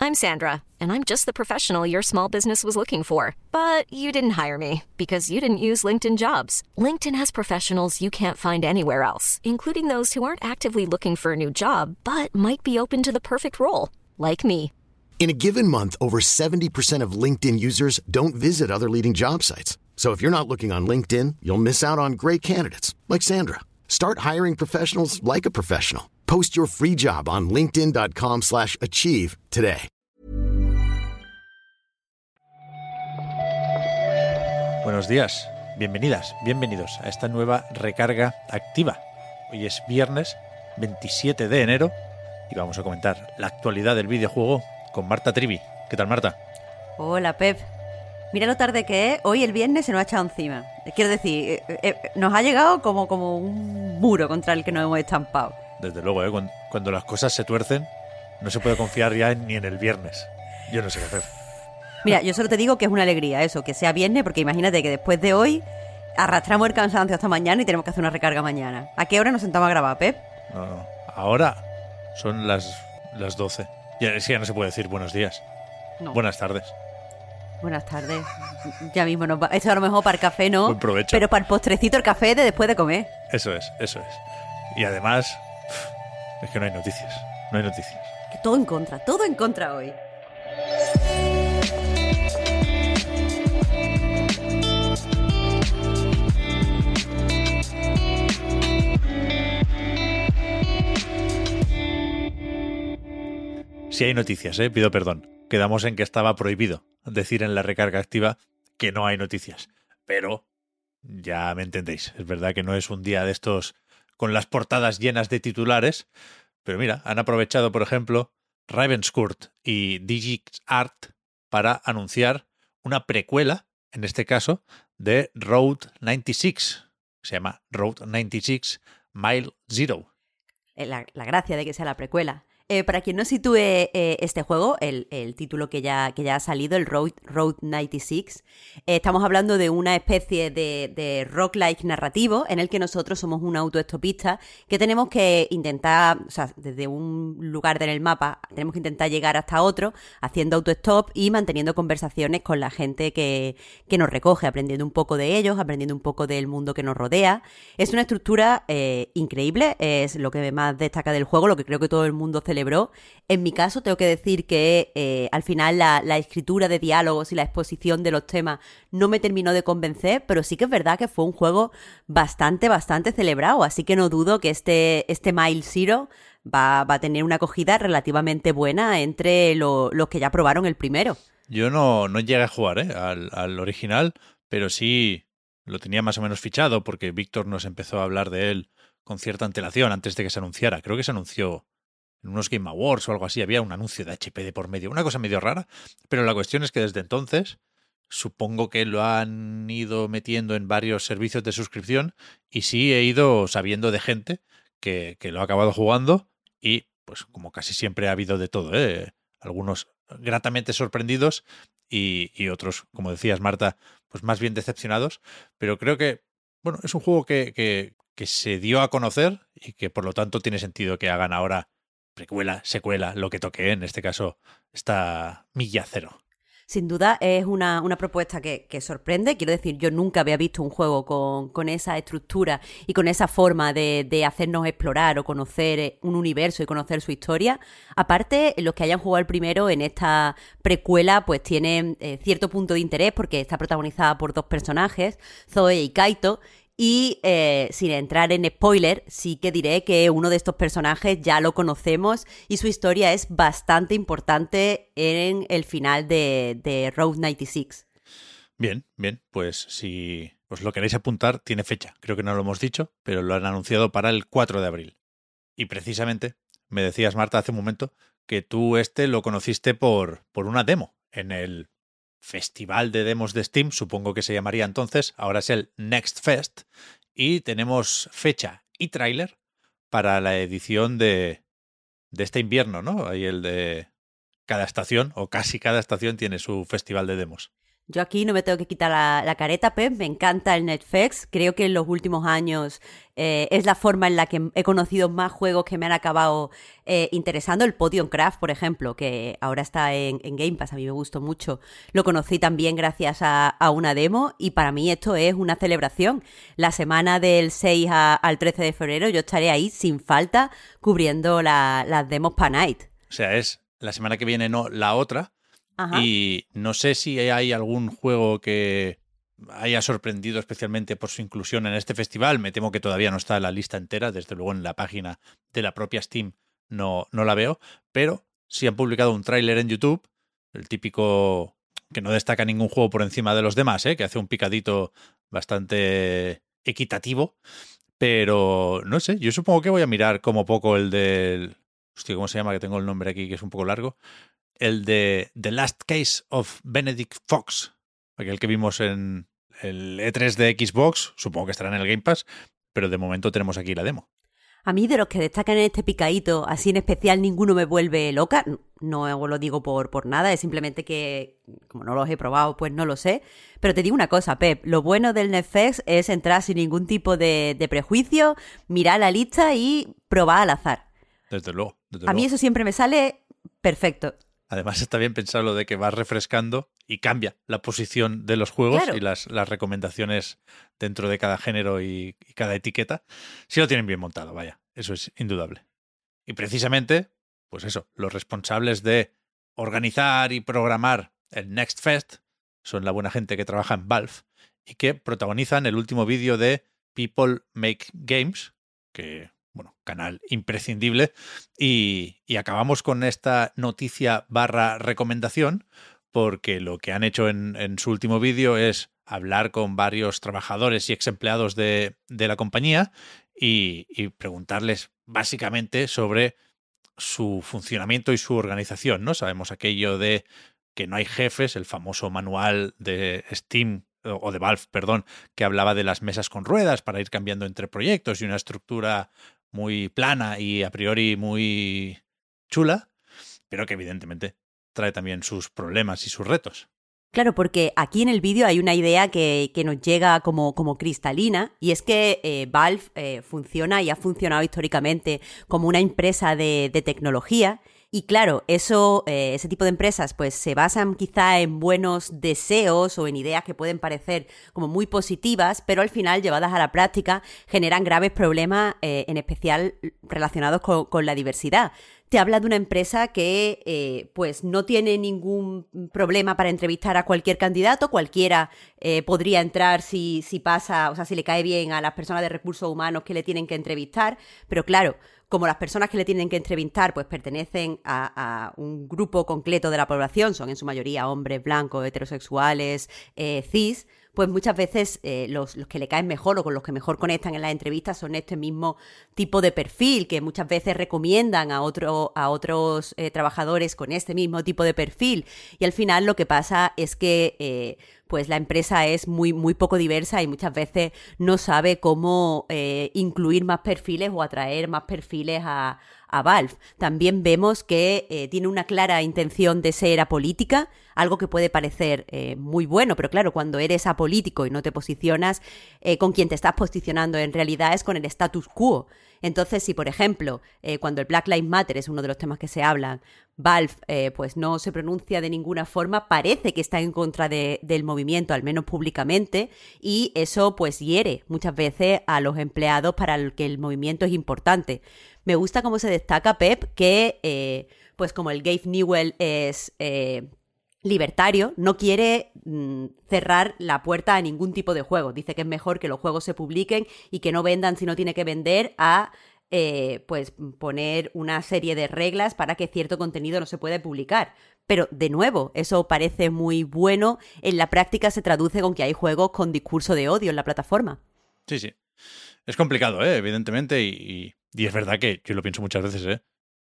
I'm Sandra, and I'm just the professional your small business was looking for. But you didn't hire me because you didn't use LinkedIn Jobs. LinkedIn has professionals you can't find anywhere else, including those who aren't actively looking for a new job, but might be open to the perfect role, like me. In a given month, over 70% of LinkedIn users don't visit other leading job sites. So if you're not looking on LinkedIn, you'll miss out on great candidates like Sandra. Start hiring professionals like a professional. Post your free job on linkedin.com/achieve today. Buenos días, bienvenidas, bienvenidos a esta nueva recarga activa. Hoy es viernes 27 de enero y vamos a comentar la actualidad del videojuego con Marta Trivi. ¿Qué tal, Marta? Hola, Pep. Mira lo tarde que es. Hoy el viernes se nos ha echado encima. Quiero decir, nos ha llegado como un muro contra el que nos hemos estampado. Desde luego, cuando las cosas se tuercen, no se puede confiar ya ni en el viernes. Yo no sé qué hacer. Mira, yo solo te digo que es una alegría eso, que sea viernes, porque imagínate que después de hoy arrastramos el cansancio hasta mañana y tenemos que hacer una recarga mañana. ¿A qué hora nos sentamos a grabar, Pep? No. Ahora son las 12. Ya no se puede decir buenos días. No. Buenas tardes. Buenas tardes. Ya mismo nos va. Esto a lo mejor para el café, ¿no? Buen provecho. Pero para el postrecito, el café de después de comer. Eso es. Y además, es que no hay noticias. No hay noticias. Que todo en contra hoy. Sí hay noticias, pido perdón. Quedamos en que estaba prohibido decir en la recarga activa que no hay noticias. Pero ya me entendéis. Es verdad que no es un día de estos con las portadas llenas de titulares. Pero mira, han aprovechado, por ejemplo, Ravenscourt y DigitArt para anunciar una precuela, en este caso, de Road 96. Se llama Road 96 Mile Zero. La gracia de que sea la precuela. Para quien no sitúe este juego, el título que ya ha salido, el Road 96, estamos hablando de una especie de roguelike narrativo en el que nosotros somos un autoestopista que tenemos que intentar, o sea, desde un lugar en el mapa, tenemos que intentar llegar hasta otro haciendo autostop y manteniendo conversaciones con la gente que nos recoge, aprendiendo un poco de ellos, aprendiendo un poco del mundo que nos rodea. Es una estructura increíble, es lo que más destaca del juego, lo que creo que todo el mundo celebró. En mi caso tengo que decir que al final la escritura de diálogos y la exposición de los temas no me terminó de convencer, pero sí que es verdad que fue un juego bastante celebrado, así que no dudo que este Mile Zero va a tener una acogida relativamente buena entre los que ya probaron el primero. Yo no llegué a jugar al original, pero sí lo tenía más o menos fichado porque Víctor nos empezó a hablar de él con cierta antelación antes de que se anunciara. Creo que se anunció en unos Game Awards o algo así, había un anuncio de HP de por medio, una cosa medio rara, pero la cuestión es que desde entonces supongo que lo han ido metiendo en varios servicios de suscripción y sí he ido sabiendo de gente que lo ha acabado jugando y pues como casi siempre ha habido de todo, algunos gratamente sorprendidos y otros, como decías, Marta, pues más bien decepcionados, pero creo que bueno, es un juego que se dio a conocer y que por lo tanto tiene sentido que hagan ahora precuela, secuela, lo que toque, en este caso, esta Milla Zero. Sin duda es una propuesta que sorprende. Quiero decir, yo nunca había visto un juego con esa estructura y con esa forma de hacernos explorar o conocer un universo y conocer su historia. Aparte, los que hayan jugado el primero en esta precuela pues tienen cierto punto de interés porque está protagonizada por dos personajes, Zoe y Kaito. Y sin entrar en spoiler, sí que diré que uno de estos personajes ya lo conocemos y su historia es bastante importante en el final de Road 96. Bien, pues si os lo queréis apuntar, tiene fecha. Creo que no lo hemos dicho, pero lo han anunciado para el 4 de abril. Y precisamente, me decías, Marta, hace un momento, que tú lo conociste por una demo en el Festival de Demos de Steam, supongo que se llamaría entonces, ahora es el Next Fest, y tenemos fecha y tráiler para la edición de este invierno, ¿no? Ahí el de cada estación, o casi cada estación, tiene su festival de demos. Yo aquí no me tengo que quitar la careta, Pep. Me encanta el Netflix. Creo que en los últimos años es la forma en la que he conocido más juegos que me han acabado interesando. El Podium Craft, por ejemplo, que ahora está en Game Pass. A mí me gustó mucho. Lo conocí también gracias a una demo y para mí esto es una celebración. La semana del 6 al 13 de febrero yo estaré ahí sin falta cubriendo las demos para Night. O sea, es la semana que viene, no la otra. Ajá. Y no sé si hay algún juego que haya sorprendido especialmente por su inclusión en este festival. Me temo que todavía no está en la lista entera. Desde luego en la página de la propia Steam no la veo. Pero sí han publicado un tráiler en YouTube, el típico que no destaca ningún juego por encima de los demás, que hace un picadito bastante equitativo. Pero no sé, yo supongo que voy a mirar como poco el del... Hostia, ¿cómo se llama? Que tengo el nombre aquí, que es un poco largo. El de The Last Case of Benedict Fox, aquel que vimos en el E3 de Xbox, supongo que estará en el Game Pass, pero de momento tenemos aquí la demo. A mí, de los que destacan en este picadito, así en especial, ninguno me vuelve loca. No lo digo por nada, es simplemente que, como no los he probado, pues no lo sé. Pero te digo una cosa, Pep, lo bueno del Netflix es entrar sin ningún tipo de prejuicio, mirar la lista y probar al azar. Desde luego. A mí eso siempre me sale perfecto. Además está bien pensar lo de que vas refrescando y cambia la posición de los juegos, claro, y las recomendaciones dentro de cada género y cada etiqueta. Sí lo tienen bien montado, vaya, eso es indudable. Y precisamente, pues eso, los responsables de organizar y programar el Next Fest son la buena gente que trabaja en Valve y que protagonizan el último vídeo de People Make Games, que... bueno, canal imprescindible. Y acabamos con esta noticia / recomendación, porque lo que han hecho en su último vídeo es hablar con varios trabajadores y ex empleados de la compañía y preguntarles básicamente sobre su funcionamiento y su organización, ¿no? Sabemos aquello de que no hay jefes, el famoso manual de Steam o de Valve, perdón, que hablaba de las mesas con ruedas para ir cambiando entre proyectos y una estructura muy plana y a priori muy chula, pero que evidentemente trae también sus problemas y sus retos. Claro, porque aquí en el vídeo hay una idea que nos llega como cristalina, y es que Valve funciona y ha funcionado históricamente como una empresa de tecnología. Y claro, ese tipo de empresas pues se basan quizá en buenos deseos o en ideas que pueden parecer como muy positivas, pero al final, llevadas a la práctica, generan graves problemas, en especial relacionados con la diversidad. Te habla de una empresa que pues no tiene ningún problema para entrevistar a cualquier candidato, cualquiera podría entrar si pasa, o sea, si le cae bien a las personas de recursos humanos que le tienen que entrevistar, pero claro, como las personas que le tienen que entrevistar pues pertenecen a un grupo concreto de la población, son en su mayoría hombres blancos, heterosexuales, cis, pues muchas veces los que le caen mejor o con los que mejor conectan en las entrevistas son este mismo tipo de perfil, que muchas veces recomiendan a otros trabajadores con este mismo tipo de perfil. Y al final lo que pasa es que pues la empresa es muy, muy poco diversa y muchas veces no sabe cómo incluir más perfiles o atraer más perfiles a Valve. También vemos que tiene una clara intención de ser apolítica, algo que puede parecer muy bueno, pero claro, cuando eres apolítico y no te posicionas, con quien te estás posicionando en realidad es con el status quo. Entonces, si por ejemplo, cuando el Black Lives Matter es uno de los temas que se hablan, Valve pues no se pronuncia de ninguna forma, parece que está en contra del movimiento, al menos públicamente, y eso pues hiere muchas veces a los empleados para el que el movimiento es importante. Me gusta cómo se destaca, Pep, que pues como el Gabe Newell es libertario, no quiere cerrar la puerta a ningún tipo de juego. Dice que es mejor que los juegos se publiquen y que no vendan si no tiene que vender, a pues poner una serie de reglas para que cierto contenido no se pueda publicar. Pero, de nuevo, eso parece muy bueno. En la práctica se traduce con que hay juegos con discurso de odio en la plataforma. Sí, sí. Es complicado, evidentemente, y es verdad que yo lo pienso muchas veces,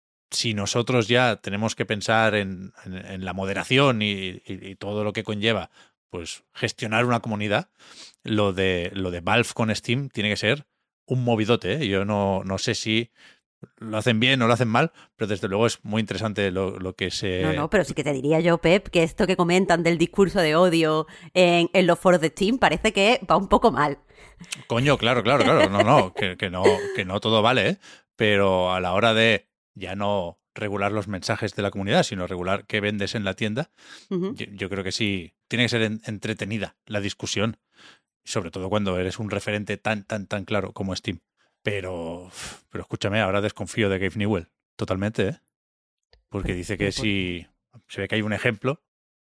si nosotros ya tenemos que pensar en la moderación y todo lo que conlleva, pues gestionar una comunidad, lo de Valve con Steam tiene que ser un movidote, Yo no sé si lo hacen bien o lo hacen mal, pero desde luego es muy interesante lo que se... No, pero sí que te diría yo, Pep, que esto que comentan del discurso de odio en los foros de Steam parece que va un poco mal. Coño, claro. No, que no todo vale, ¿eh? Pero a la hora de ya no regular los mensajes de la comunidad, sino regular qué vendes en la tienda, yo creo que sí, tiene que ser entretenida la discusión, sobre todo cuando eres un referente tan claro como Steam. Pero escúchame, ahora desconfío de Gabe Newell, totalmente, ¿eh? Porque dice que si se ve que hay un ejemplo,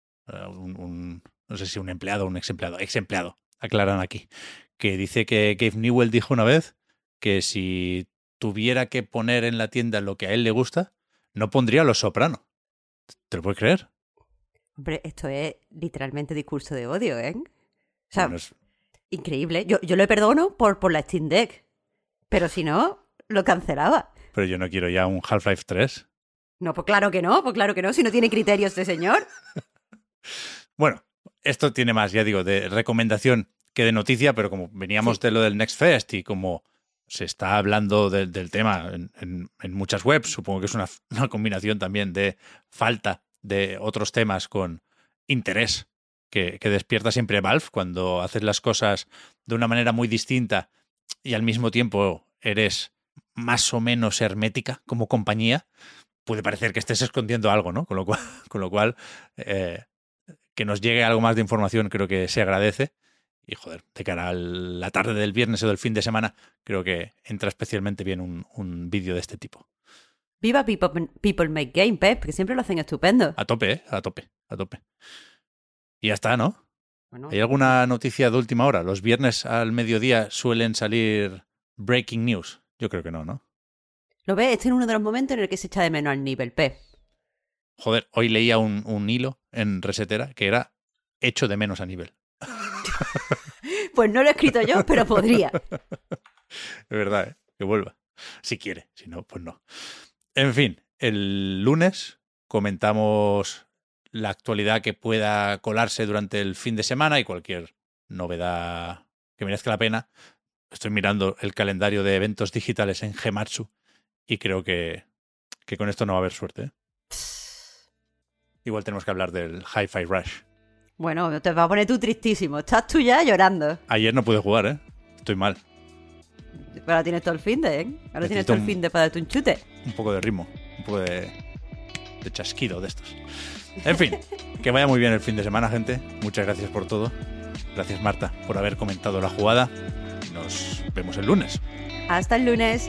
no sé si un empleado o un ex empleado, aclaran aquí, que dice que Gabe Newell dijo una vez que si tuviera que poner en la tienda lo que a él le gusta, no pondría Los Soprano. ¿Te lo puedes creer? Hombre, esto es literalmente discurso de odio, ¿eh? O sea, Bueno, increíble. Yo lo perdono por la Steam Deck, pero si no, lo cancelaba. pero yo no quiero ya un Half-Life 3. No, pues claro que no, si no tiene criterios este señor. Bueno, esto tiene más, ya digo, de recomendación que de noticia, pero como veníamos de lo del Next Fest y como se está hablando del tema en muchas webs, supongo que es una combinación también de falta de otros temas con interés que despierta siempre Valve cuando haces las cosas de una manera muy distinta y al mismo tiempo eres más o menos hermética como compañía. Puede parecer que estés escondiendo algo, ¿no? Con lo cual que nos llegue algo más de información creo que se agradece. Y joder, de cara a la tarde del viernes o del fin de semana, creo que entra especialmente bien un vídeo de este tipo. Viva People Make Game, Pep, que siempre lo hacen estupendo. A tope, ¿eh? A tope. Y ya está, ¿no? Bueno, ¿Hay alguna noticia de última hora? Los viernes al mediodía suelen salir breaking news. Yo creo que no, ¿no? ¿Lo ves? Este es uno de los momentos en el que se echa de menos al nivel, Pep. Joder, hoy leía un hilo en Resetera que era hecho de menos a nivel. Pues no lo he escrito yo, pero podría. Es verdad, ¿eh? Que vuelva. Si quiere, si no, pues no. En fin, el lunes comentamos la actualidad que pueda colarse durante el fin de semana y cualquier novedad que merezca la pena. Estoy mirando el calendario de eventos digitales en Gematsu y creo que con esto no va a haber suerte, ¿eh? Igual tenemos que hablar del Hi-Fi Rush. Bueno, te vas a poner tú tristísimo. Estás tú ya llorando. Ayer no pude jugar, ¿eh? Estoy mal. Pero ahora tienes todo el fin de, ¿eh? Ahora Necesito tienes todo el fin de para darte un chute. Un poco de ritmo, un poco de chasquido de estos. En fin, que vaya muy bien el fin de semana, gente. Muchas gracias por todo. Gracias, Marta, por haber comentado la jugada. Nos vemos el lunes. Hasta el lunes.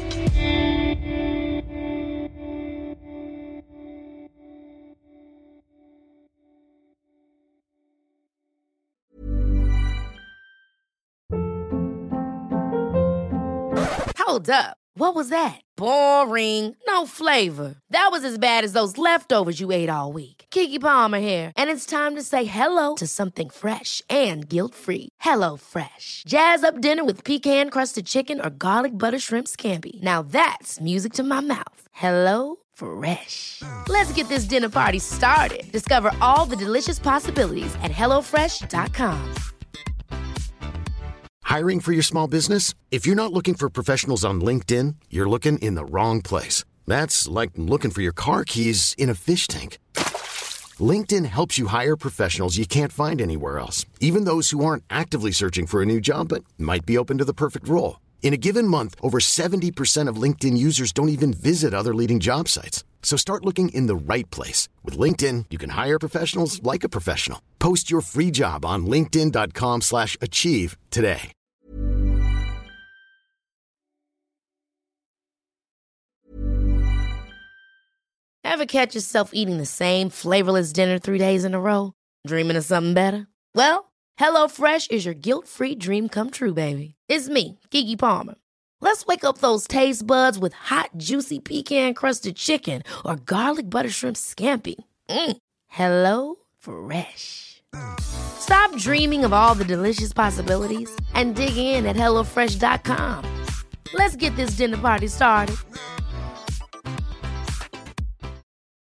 Hold up. What was that? Boring. No flavor. That was as bad as those leftovers you ate all week. Keke Palmer here, and it's time to say hello to something fresh and guilt-free. Hello Fresh. Jazz up dinner with pecan-crusted chicken or garlic butter shrimp scampi. Now that's music to my mouth. Hello Fresh. Let's get this dinner party started. Discover all the delicious possibilities at hellofresh.com. Hiring for your small business? If you're not looking for professionals on LinkedIn, you're looking in the wrong place. That's like looking for your car keys in a fish tank. LinkedIn helps you hire professionals you can't find anywhere else, even those who aren't actively searching for a new job but might be open to the perfect role. In a given month, over 70% of LinkedIn users don't even visit other leading job sites. So start looking in the right place. With LinkedIn, you can hire professionals like a professional. Post your free job on linkedin.com/achieve today. Ever catch yourself eating the same flavorless dinner 3 days in a row? Dreaming of something better? Well, HelloFresh is your guilt-free dream come true, baby. It's me, Keke Palmer. Let's wake up those taste buds with hot, juicy pecan-crusted chicken or garlic butter shrimp scampi. Hello Fresh. Stop dreaming of all the delicious possibilities and dig in at HelloFresh.com. Let's get this dinner party started.